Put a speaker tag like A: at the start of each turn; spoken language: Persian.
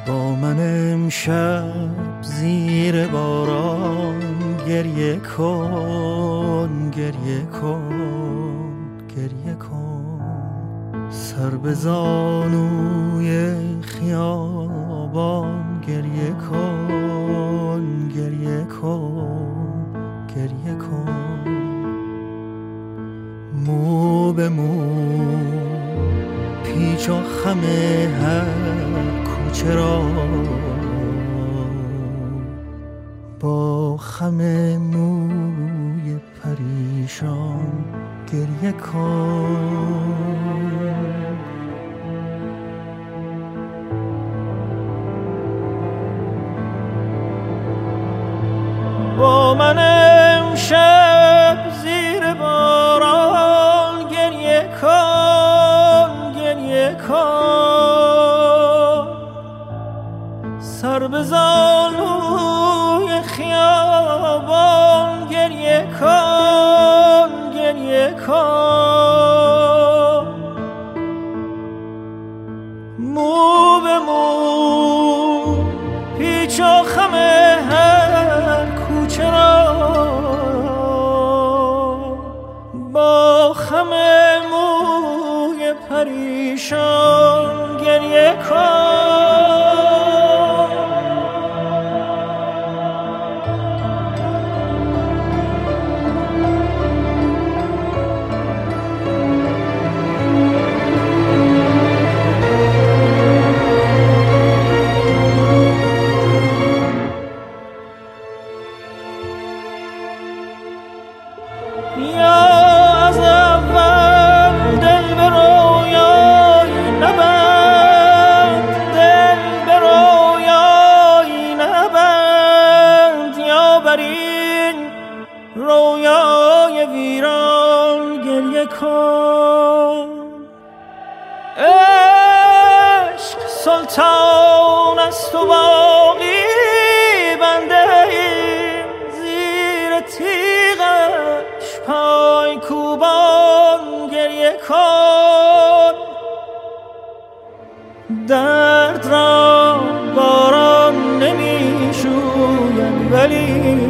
A: با من امشب زیر باران گریه کن، گریه کن، گریه کن. سر به زانوی خیابان گریه کن، گریه کن، گریه کن. مو به مو پیچ و خم هر کوچه را با خم موی پریشان گریه کن. با من امشب زیر باران گریه کن، گریه کن. سر به زانوی خیابان گریه کن، گریه کن. مو به مو پیچ و خم هر کوچه را با خم موی پریشان گریه کن. رویای ویران گریه کن. عشق سلطان است و باقی بنده ایم زیر تیغش پای کوبان گریه کن. درد را باران نمی شوید ولی